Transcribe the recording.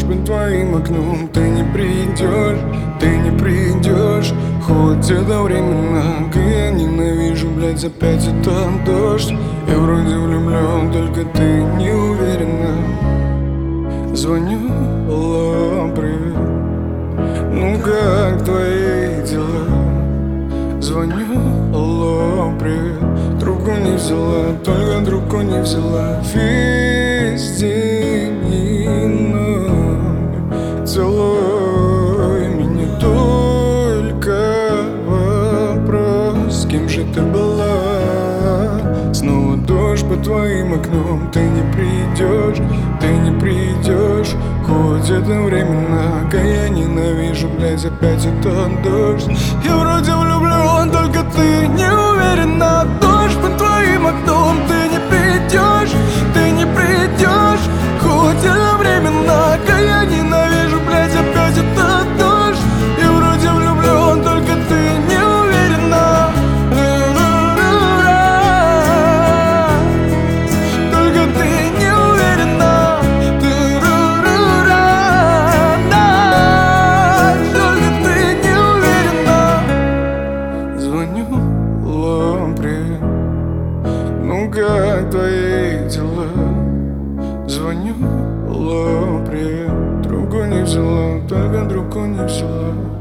под твоим окном. Ты не придешь, ты не придешь. Хоть это временно, я ненавижу, блядь, опять это дождь. Я вроде влюблен, только ты не уверена. Звоню, алло, привет. Ну как твои дела? Звоню, алло, привет. Трубку не взяла, только трубку не взяла. Весь день и ночь целуй меня, только вопрос, с кем же ты была? Снова дождь под твоим окном. Ты не придешь, ты не придешь. Хоть это временно, я ненавижу, блядь, опять это дождь. Я вроде влюблен, только ты не уверена. Дождь под твоим окном. Ты не придешь, ты не придешь. Хоть это временно, я ненавижу, блядь, опять это дождь. Я вроде влюблен, только ты не уверена. Только ты не уверена. Только ты не уверена. Звоню, алло, привет. Ну как твои дела? Звоню, алло, привет. Трубку не взяла, только трубку не взяла.